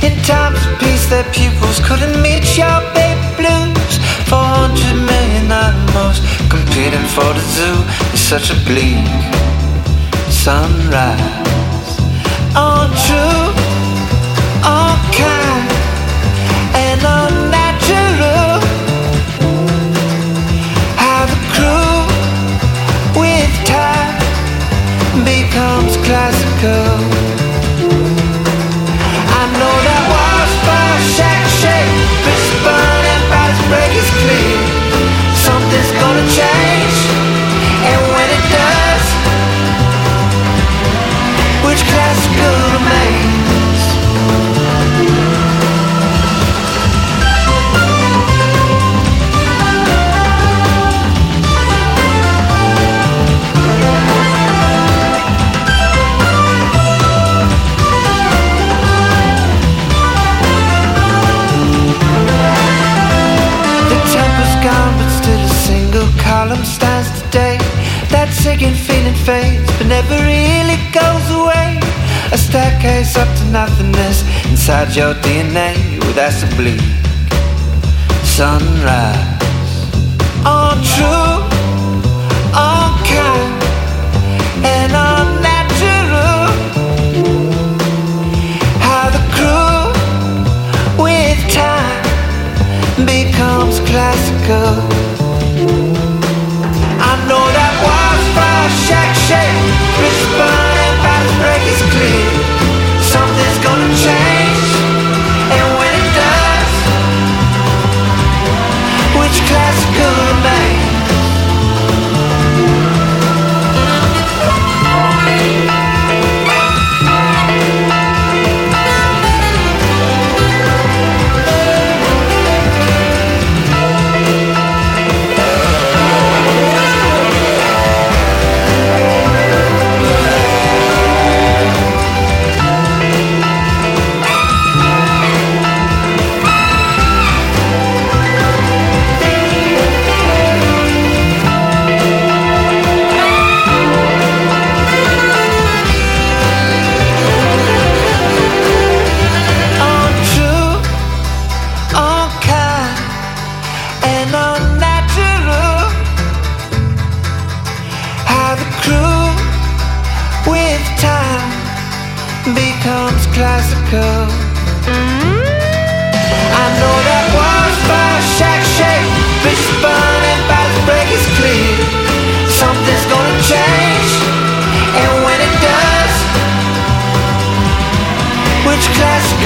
In times of peace, their pupils couldn't meet your baby blues. 400 million animals competing for the zoo. It's such a bleak sunrise. All true, all kind, and all natural. How the crew with time becomes classical. I know that walls fall, shack shake, bricks burn and pipes break, is clear. Something's gonna change, and when it does, which classical remains? Gone, but still a single column stands today. That sinking feeling fades, but never really goes away. A staircase up to nothingness inside your DNA. Well, that's a bleak sunrise. All true, all kind, and all natural. How the crew with time becomes classical. I know that walls fall, shack shake, bricks burn and pipes break, is clear. Something's gonna change, and when it does, which classical remains? Becomes classical. I know that walls fall, shack shake, bricks burn and pipes break, is clear. Something's gonna change, and when it does, which classical